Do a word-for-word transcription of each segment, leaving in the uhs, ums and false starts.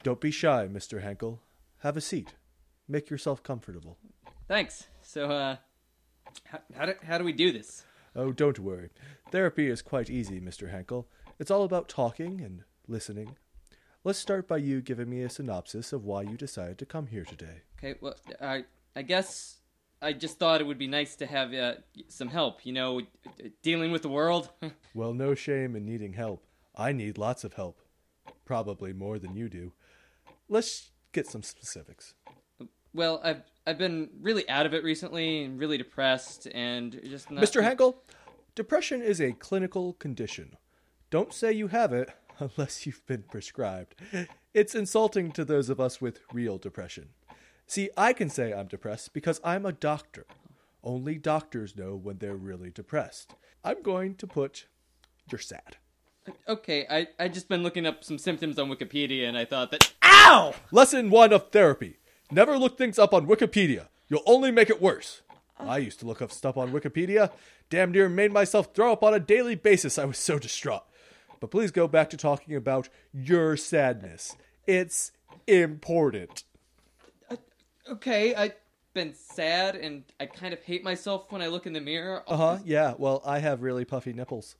Don't be shy, Mister Henkel. Have a seat. Make yourself comfortable. Thanks. So, uh, how, how, do, how do we do this? Oh, don't worry. Therapy is quite easy, Mister Henkel. It's all about talking and listening. Let's start by you giving me a synopsis of why you decided to come here today. Okay, well, I, I guess I just thought it would be nice to have uh, some help, you know, dealing with the world. Well, no shame in needing help. I need lots of help. Probably more than you do. Let's get some specifics. Well, I've I've been really out of it recently and really depressed and just not... Mister Henkel, depression is a clinical condition. Don't say you have it unless you've been prescribed. It's insulting to those of us with real depression. See, I can say I'm depressed because I'm a doctor. Only doctors know when they're really depressed. I'm going to put, you're sad. Okay, I I just been looking up some symptoms on Wikipedia and I thought that... Ow! Lesson one of therapy. Never look things up on Wikipedia. You'll only make it worse. I used to look up stuff on Wikipedia. Damn near made myself throw up on a daily basis. I was so distraught. But please go back to talking about your sadness. It's important. Uh, okay, I've been sad and I kind of hate myself when I look in the mirror. Uh-huh, yeah. Well, I have really puffy nipples.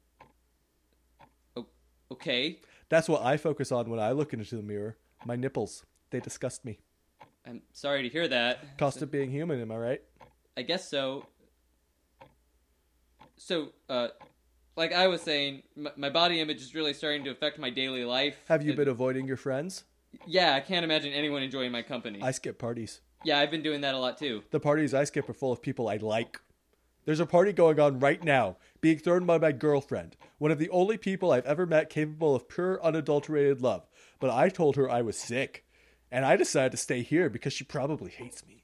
O- okay. That's what I focus on when I look into the mirror. My nipples. They disgust me. I'm sorry to hear that. Cost of being human, am I right? I guess so. So, uh, like I was saying, m- my body image is really starting to affect my daily life. Have you It- been avoiding your friends? Yeah, I can't imagine anyone enjoying my company. I skip parties. Yeah, I've been doing that a lot too. The parties I skip are full of people I like. There's a party going on right now, being thrown by my girlfriend, one of the only people I've ever met capable of pure, unadulterated love. But I told her I was sick, and I decided to stay here because she probably hates me.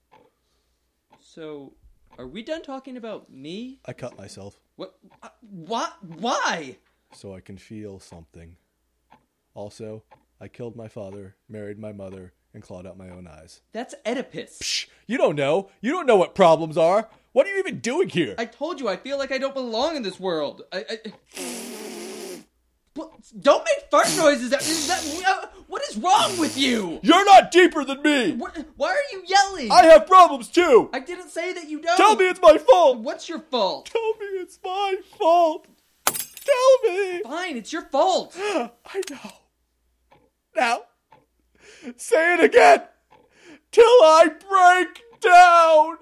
So, are we done talking about me? I cut myself What? What? Why? so I can feel something. Also, I killed my father, married my mother, and clawed out my own eyes. That's Oedipus. Psh, you don't know. You don't know what problems are. What are you even doing here? I told you, I feel like I don't belong in this world. I... I... What? Don't make fart noises. That, is that, uh, what is wrong with you? You're not deeper than me. What, why are you yelling? I have problems too. I didn't say that you don't. Tell me it's my fault. What's your fault? Tell me it's my fault. Tell me. Fine, it's your fault. I know. Now, say it again. Till I break down.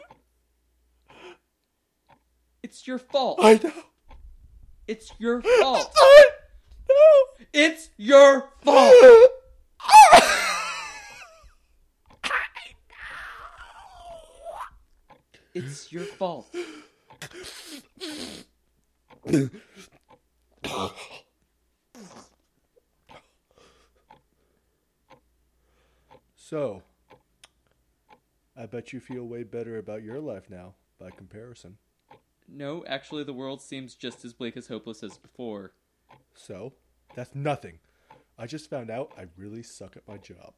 It's your fault. I know. It's your fault. I know. It's your fault. It's your fault. So, I bet you feel way better about your life now, by comparison. No, actually the world seems just as bleak as hopeless as before. So, that's nothing. I just found out I really suck at my job.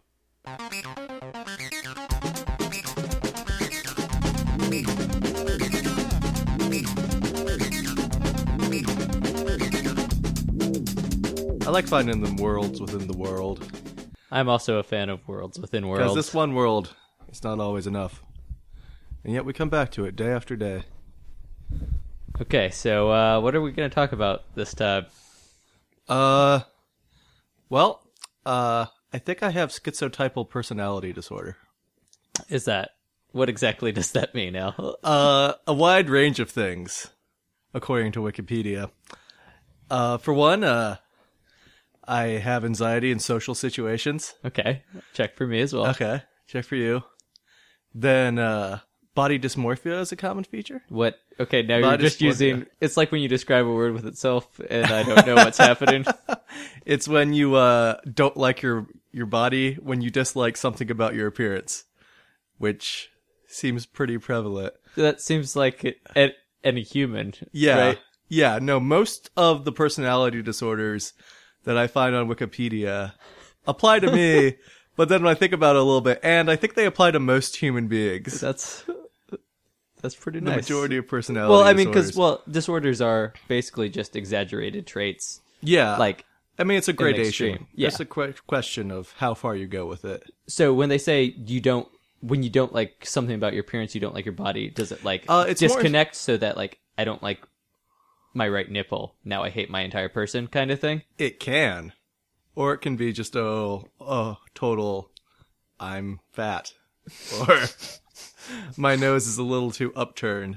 I like finding them worlds within the world. I'm also a fan of worlds within Because worlds. this one world, it's not always enough. And yet we come back to it day after day. Okay, so uh, what are we going to talk about this time? Uh, well, uh, I think I have schizotypal personality disorder. Is that... What exactly does that mean, Al? Uh, a wide range of things, according to Wikipedia. Uh, for one, uh, I have anxiety in social situations. Okay, check for me as well. Okay, check for you. Then, uh, body dysmorphia is a common feature. What? Okay, now Body you're just dysmorphia. using... It's like when you describe a word with itself, and I don't know what's happening. It's when you, uh, don't like your, your body, when you dislike something about your appearance, which seems pretty prevalent. That seems like it, a- any human, Yeah. right? Yeah, no, most of the personality disorders that I find on Wikipedia apply to me, but then when I think about it a little bit, and I think they apply to most human beings. That's that's pretty The nice. majority of personality Well, I mean, because disorders. well, disorders are basically just exaggerated traits. yeah, Like I mean, it's a gradation. extreme. Yeah. It's a que- question of how far you go with it. So when they say you don't, when you don't like something about your appearance, you don't like your body, does it like Uh, it's more- disconnect so that like I don't like my right nipple, now I hate my entire person kind of thing? It can. Or it can be just a, a total, I'm fat. Or my nose is a little too upturned.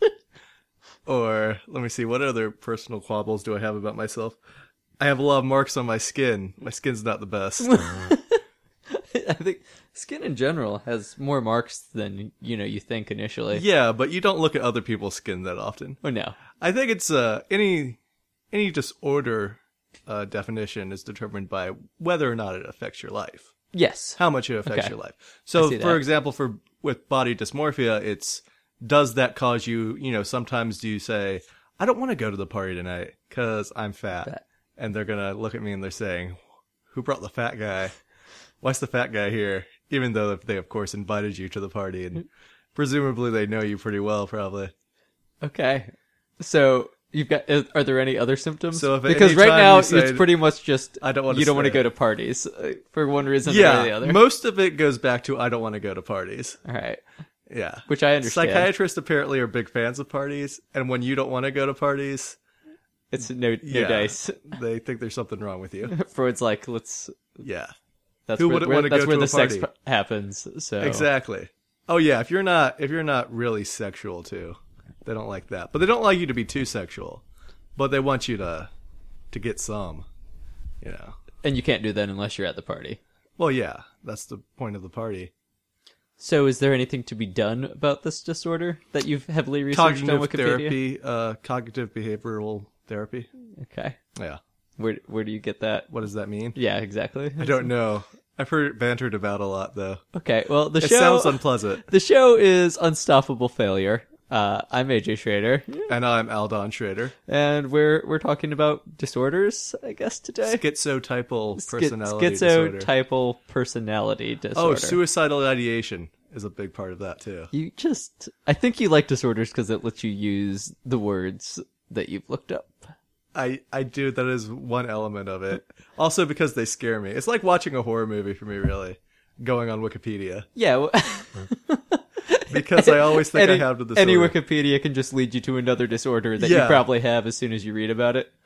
Or, let me see, what other personal quabbles do I have about myself? I have a lot of marks on my skin. My skin's not the best. I think skin in general has more marks than, you know, you think initially. Yeah, but you don't look at other people's skin that often. Oh, no. I think it's, uh, any, any disorder, uh, definition is determined by whether or not it affects your life. Yes. How much it affects Okay. your life. So, see for that. example, for, with body dysmorphia, it's, does that cause you, you know, sometimes do you say, I don't want to go to the party tonight because I'm fat. Fat. And they're going to look at me and they're saying, who brought the fat guy? Why's the fat guy here? Even though they, of course, invited you to the party and presumably they know you pretty well, probably. Okay. So you've got, are there any other symptoms? So if at because any right time now you say, it's pretty much just, I don't want to you don't want to stay. go to parties uh, for one reason or the Yeah, other. most of it goes back to I don't want to go to parties. All right. Yeah. Which I understand. Psychiatrists apparently are big fans of parties, and when you don't want to go to parties, It's no, no yeah, dice. they think there's something wrong with you. Freud's like, let's, Yeah. that's Who where, wouldn't where- wanna that's go where to the a sex party? p- happens. So Exactly. Oh yeah, if you're not if you're not really sexual too, they don't like that. But they don't like you to be too sexual. But they want you to to get some, you know. And you can't do that unless you're at the party. Well, yeah, that's the point of the party. So is there anything to be done about this disorder that you've heavily researched on Cognitive Wikipedia? therapy, uh cognitive behavioral therapy. Okay. Yeah. Where where do you get that? What does that mean? Yeah, exactly. I don't know. I've heard it bantered about a lot though. Okay, well, the It show sounds unpleasant. the show is Unstoppable Failure. Uh, I'm A J Schrader, And I'm Aldon Schrader. and we're we're talking about disorders, I guess today. Schizotypal Schi- personality disorder. Schizotypal personality Oh, disorder. suicidal ideation is a big part of that too. You just, I think you like disorders because it lets you use the words that you've looked up. I, I do. That is one element of it. Also because they scare me. It's like watching a horror movie for me, really. Going on Wikipedia. Yeah. Well, Because I always think any, I have the disorder. any Wikipedia can just lead you to another disorder that you Yeah. probably have as soon as you read about it.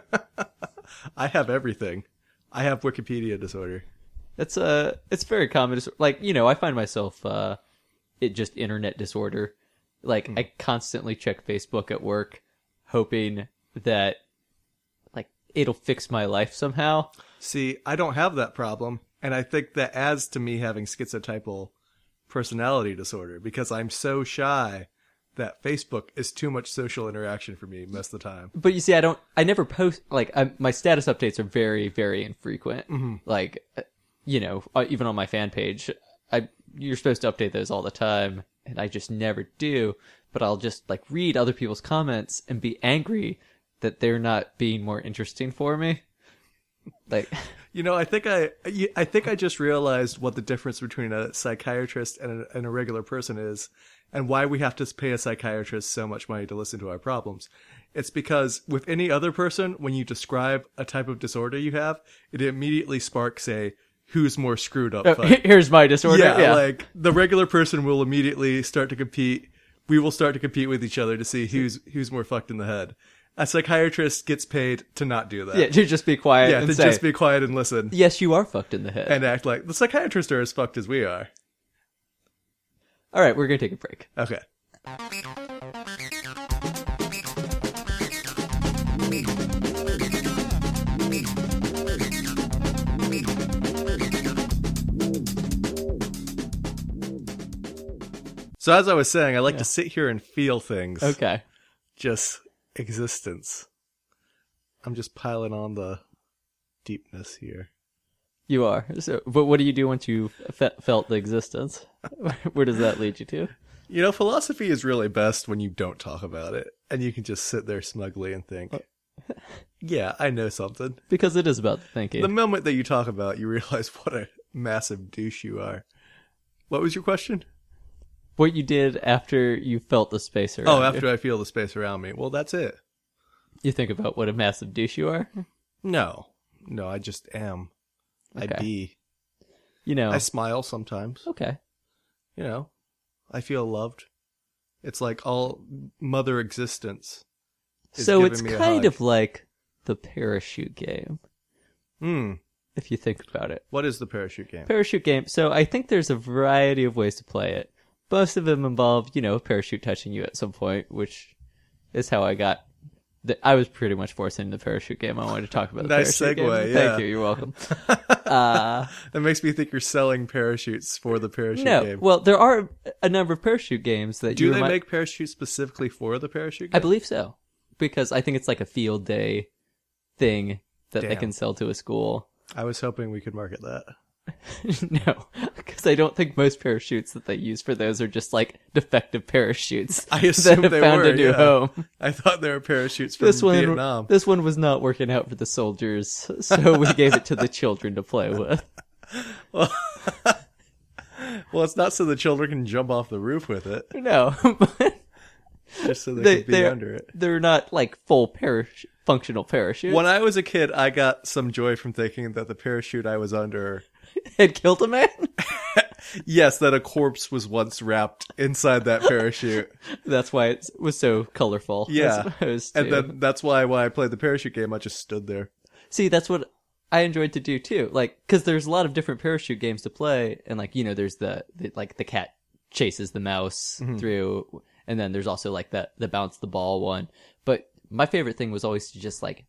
I have everything. I have Wikipedia disorder. It's uh, it's very common. dis- Like, you know, I find myself uh, it just internet disorder. Like, Hmm. I constantly check Facebook at work, hoping that like it'll fix my life somehow. See, I don't have that problem. And I think that adds to me having schizotypal personality disorder because I'm so shy that Facebook is too much social interaction for me most of the time. But you see, I don't. I never post. Like, I, my status updates are very, very infrequent. Mm-hmm. Like, uh, you know, uh, even on my fan page, I you're supposed to update those all the time, and I just never do. But I'll just like read other people's comments and be angry that they're not being more interesting for me. Like, You know, I think I, I think I just realized what the difference between a psychiatrist and a, and a regular person is, and why we have to pay a psychiatrist so much money to listen to our problems. It's because with any other person, when you describe a type of disorder you have, it immediately sparks a who's more screwed up oh, fight. here's my disorder. Yeah, Yeah, like the regular person will immediately start to compete. We will start to compete with each other to see who's who's more fucked in the head. A psychiatrist gets paid to not do that. yeah, to just be quiet Yeah, and to say, just be quiet and listen. yes, you are fucked in the head. And act like the psychiatrists are as fucked as we are. All right, we're gonna take a break. Okay. So as I was saying, I like to sit here and feel things. Okay. Just existence. I'm just piling on the deepness here. You are. So, but what do you do once you've fe- felt the existence? Where does that lead you to? You know, philosophy is really best when you don't talk about it. And you can just sit there smugly and think, yeah, I know something. Because it is about the thinking. The moment that you talk about it, you realize what a massive douche you are. What was your question? What you did after you felt the space around Oh, you. after I feel the space around me. Well, that's it. You think about what a massive douche you are? No. No, I just am. Okay. I be. You know. I smile sometimes. Okay. You know, I feel loved. It's like all mother existence. is So giving it's me a kind hug. of like the parachute game, Hmm. if you think about it. What is the parachute game? Parachute game. So I think there's a variety of ways to play it. Most of them involve, you know, a parachute touching you at some point, which is how I got. The, I was pretty much forced into the parachute game. I wanted to talk about the Nice parachute segue, game. yeah. Thank you. You're welcome. uh, That makes me think you're selling parachutes for the parachute no, game. well, there are a number of parachute games that Do you they remi- make parachutes specifically for the parachute game? I believe so, because I think it's like a field day thing that they Damn. can sell to a school. I was hoping we could market that. No, because I don't think most parachutes that they use for those are just like defective parachutes I assumed that have they found were, a new yeah. home. I thought they were parachutes from This one, Vietnam. this one was not working out for the soldiers, so we gave it to the children to play with. Well, it's not so the children can jump off the roof with it, No, but just so they, they, can be they're, under it. they're not like full parach- functional parachutes. When I was a kid, I got some joy from thinking that the parachute I was under, Had killed a man. yes, that a corpse was once wrapped inside that parachute. That's why it was so colorful. Yeah. As opposed And to- then that's why when I played the parachute game, I just stood there. See, that's what I enjoyed to do too. Like, because there's a lot of different parachute games to play, and like you know, there's the, the like the cat chases the mouse through, and then there's also like the the bounce the ball one. But my favorite thing was always to just like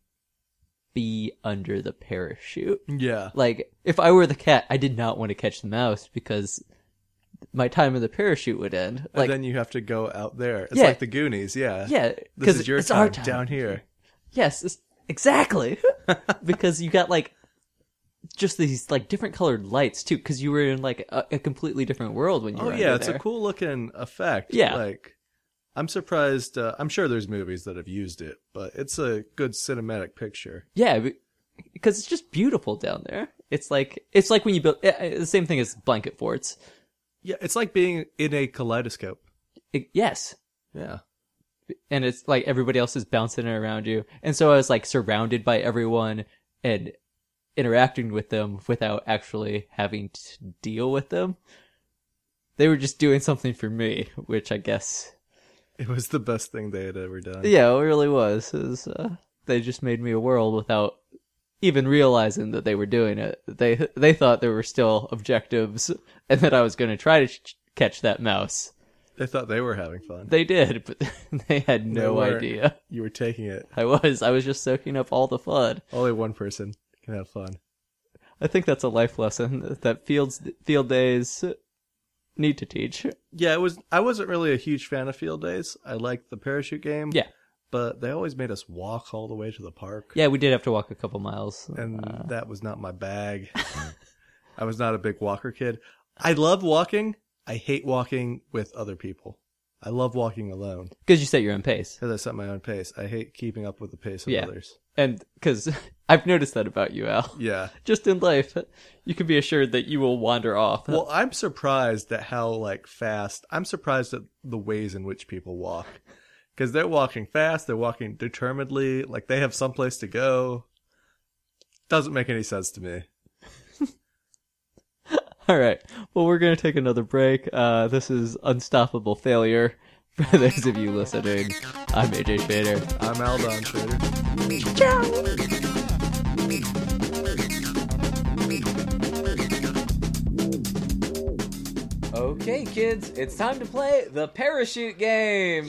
be under the parachute. Yeah. Like, if I were the cat, I did not want to catch the mouse because my time in the parachute would end. Like, and then you have to go out there. It's Yeah. like the Goonies, yeah. yeah, This because is your it's time, our time down here. Yes, it's, exactly. Because you got like just these like different colored lights too. Because you were in like a, a completely different world when you Oh were. yeah, under it's there. a cool looking effect. Yeah. Like, I'm surprised. Uh, I'm sure there's movies that have used it, but it's a good cinematic picture. Yeah, be- because it's just beautiful down there. It's like it's like when you build eh, eh, the same thing as blanket forts. Yeah, it's like being in a kaleidoscope. It- yes, Yeah. and it's like everybody else is bouncing around you, and so I was like surrounded by everyone and interacting with them without actually having to deal with them. They were just doing something for me, which I guess, It was the best thing they had ever done. yeah, it really was. It was, uh, they just made me a world without even realizing that they were doing it. They they thought there were still objectives, and that I was going to try to ch- catch that mouse. They thought they were having fun. They did, but they had no weren't. idea. You were taking it. I was. I was just soaking up all the fun. Only one person can have fun. I think that's a life lesson that fields field days need to teach. Yeah, it was. I wasn't really a huge fan of field days. I liked the parachute game. Yeah. But they always made us walk all the way to the park. Yeah, we did have to walk a couple miles. And Uh, that was not my bag. I was not a big walker kid. I love walking. I hate walking with other people. I love walking alone because you set your own pace. because I set my own pace. I hate keeping up with the pace of Yeah. others. And because I've noticed that about you, Al. Yeah. Just in life, you can be assured that you will wander off. Well, I'm surprised at how like fast. I'm surprised at the ways in which people walk. Because they're walking fast, they're walking determinedly, like they have someplace to go. Doesn't make any sense to me. All right. Well, we're going to take another break. Uh, this is Unstoppable Failure. For those of you listening, I'm A J Shader. I'm Aldon Trader. Okay, kids, it's time to play the parachute game.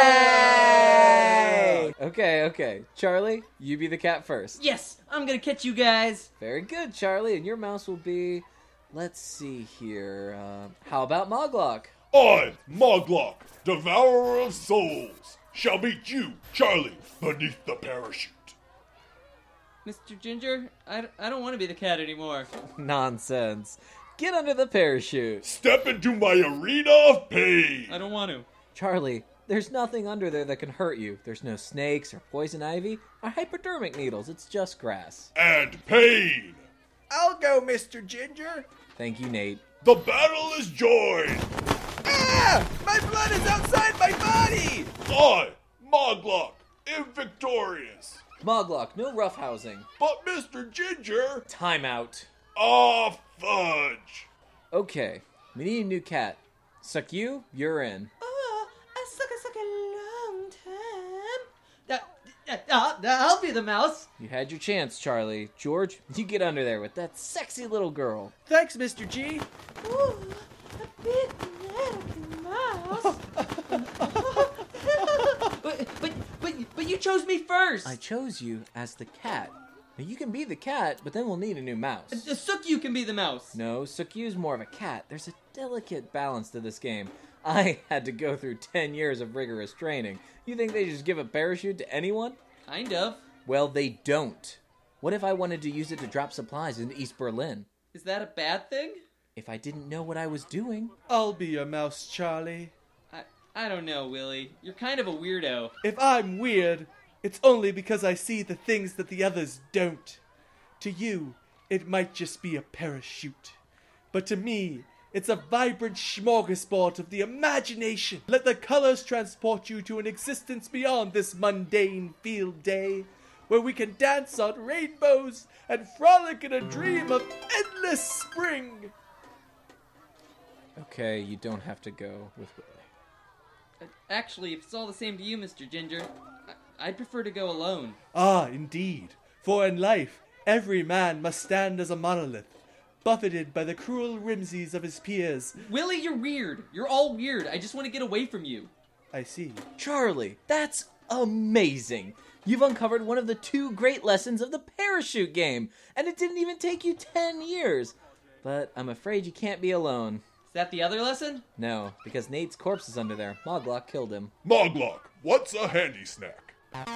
Yay! Okay, okay. Charlie, you be the cat first. Yes, I'm gonna catch you guys. Very good, Charlie. And your mouse will be, let's see here. Uh, how about Moglock? I, Moglock, devourer of souls, shall meet you, Charlie, beneath the parachute. Mister Ginger, I, I don't want to be the cat anymore. Nonsense. Get under the parachute. Step into my arena of pain. I don't want to. Charlie, there's nothing under there that can hurt you. There's no snakes or poison ivy or hypodermic needles. It's just grass. And pain. I'll go, Mister Ginger. Thank you, Nate. The battle is joined. Ah! My blood is outside my body! I, Moglock, am victorious. Moglock, no roughhousing. But Mister Ginger... Timeout. Aw, fudge. Okay, we need a new cat. Suck you, you're in. Oh, I suck a suck a long time. Uh, uh, uh, I'll be the mouse. You had your chance, Charlie. George, you get under there with that sexy little girl. Thanks, Mister G. Ooh, a big little mouse. but, but, but, but you chose me first. I chose you as the cat. Now you can be the cat, but then we'll need a new mouse. Uh, Sukyu can be the mouse. No, Sukyu's more of a cat. There's a delicate balance to this game. I had to go through ten years of rigorous training. You think they just give a parachute to anyone? Kind of. Well, they don't. What if I wanted to use it to drop supplies in East Berlin? Is that a bad thing? If I didn't know what I was doing. I'll be your mouse, Charlie. I, I don't know, Willie. You're kind of a weirdo. If I'm weird, it's only because I see the things that the others don't. To you, it might just be a parachute. But to me, it's a vibrant smorgasbord of the imagination. Let the colors transport you to an existence beyond this mundane field day, where we can dance on rainbows and frolic in a dream of endless spring. Okay, you don't have to go with Willie. Uh, Actually, if it's all the same to you, Mister Ginger, I, I'd prefer to go alone. Ah, indeed. For in life, every man must stand as a monolith, buffeted by the cruel whimsies of his peers. Willie, you're weird. You're all weird. I just want to get away from you. I see. Charlie, that's amazing. You've uncovered one of the two great lessons of the parachute game, and it didn't even take you ten years. But I'm afraid you can't be alone. Is that the other lesson? No, because Nate's corpse is under there. Moglock killed him. Moglock, what's a handy snack?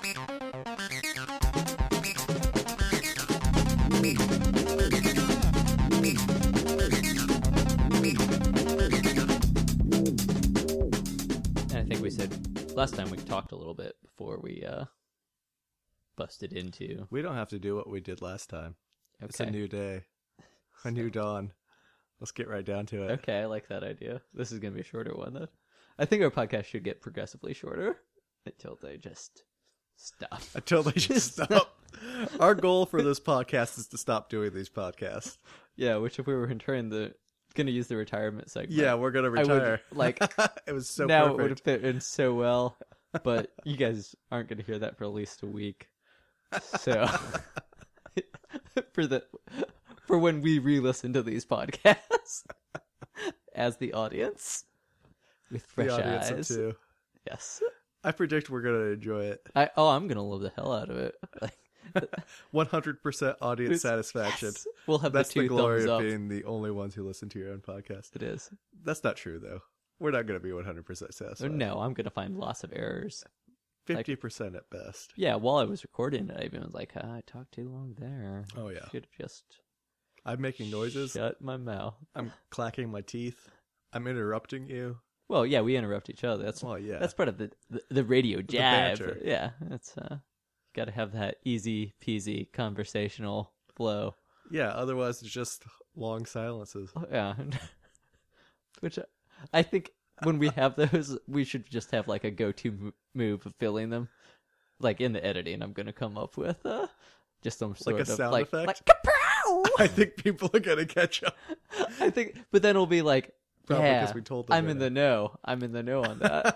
And I think we said last time we talked a little bit before we uh, busted into. We don't have to do what we did last time. It's a Okay. new day, a new dawn. Let's get right down to it. Okay, I like that idea. This is going to be a shorter one, then. I think our podcast should get progressively shorter until they just stop. Until they just stop. Our goal for this podcast is to stop doing these podcasts. Yeah, which if we were returning the going to use the retirement segment. Yeah, we're gonna I would, retire. like, it was so now perfect. it would have fit in so well, but you guys aren't going to hear that for at least a week. So for the for when we re-listen to these podcasts as the audience with fresh the audience eyes. of two. Yes. I predict we're gonna enjoy it. I oh, I'm going to love the hell out of it. Like, One hundred percent audience It's- satisfaction. yes. We'll have That's the two the glory thumbs of up. being the only ones who listen to your own podcast. It is. That's not true, though. We're not going to be one hundred percent satisfied. No, I'm going to find lots of errors. fifty percent at best. Yeah, while I was recording it, I even was like, ah, I talked too long there. Oh, yeah. Should have just I'm making noises. shut my mouth. I'm clacking my teeth. I'm interrupting you. Well, yeah, we interrupt each other. That's Well, yeah. that's part of the the, the radio jab. banter. Yeah, it's uh, got to have that easy peasy conversational flow. Yeah, otherwise it's just long silences. Oh, yeah, which I- I think when we have those, we should just have like a go-to m- move of filling them. Like in the editing, I'm gonna come up with uh, just some sort Like a of sound like, effect? like kapow! I think people are going to catch up. I think, but then it'll be like, Probably yeah, 'cause we told them I'm in that. the know. I'm in the know on that.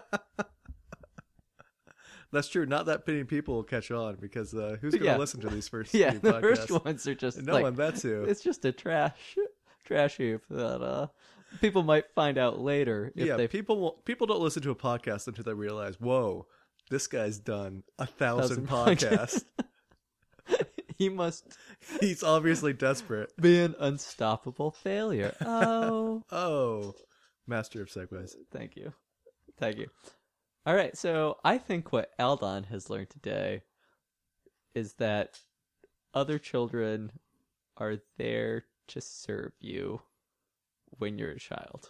That's true. Not that many people will catch on because uh, who's going to Yeah. listen to these first yeah, few the podcasts? first ones are just No like, one, that's who. it's just a trash, trash heap that uh, people might find out later if yeah, they people will, people don't listen to a podcast until they realize, whoa, this guy's done a thousand, Thousand podcasts. he must He's obviously desperate. be an unstoppable failure. Oh, Oh, master of segues. thank you, thank you. All right, so I think what Aldon has learned today is that other children are there to serve you when you're a child.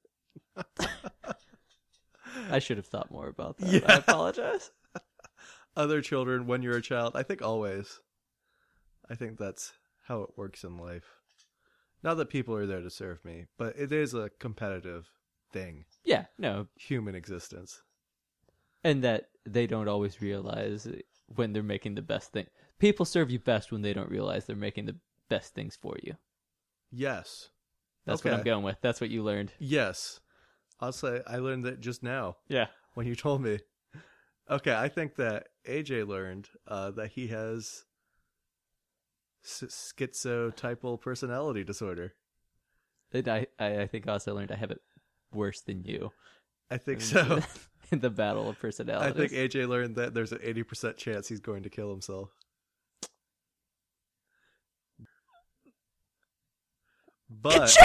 I should have thought more about that. Yeah. I apologize. Other children, when you're a child, I think always. I think that's how it works in life. Not that people are there to serve me, but it is a competitive thing. Yeah, no, Human existence. and that they don't always realize when they're making the best thing. People serve you best when they don't realize they're making the best things for you. Yes. That's Okay. what I'm going with. That's what you learned. Yes. I'll say I learned that just now Yeah. when you told me. Okay, I think that A J learned uh, that he has s- schizotypal personality disorder. And I, I, I think I also learned I have it worse than you I think so. in the battle of I personalities. think A J learned that there's an eighty percent chance he's going to kill himself. But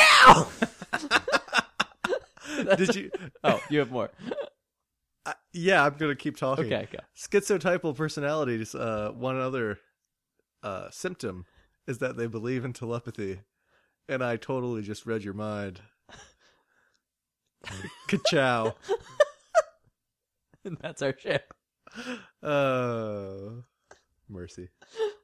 did you? Oh, you have more. Uh, yeah, I'm gonna keep talking. Okay, go. Schizotypal personalities. Uh, one other uh, symptom is that they believe in telepathy, and I totally just read your mind. Ka-chow. And that's our show. Uh, mercy.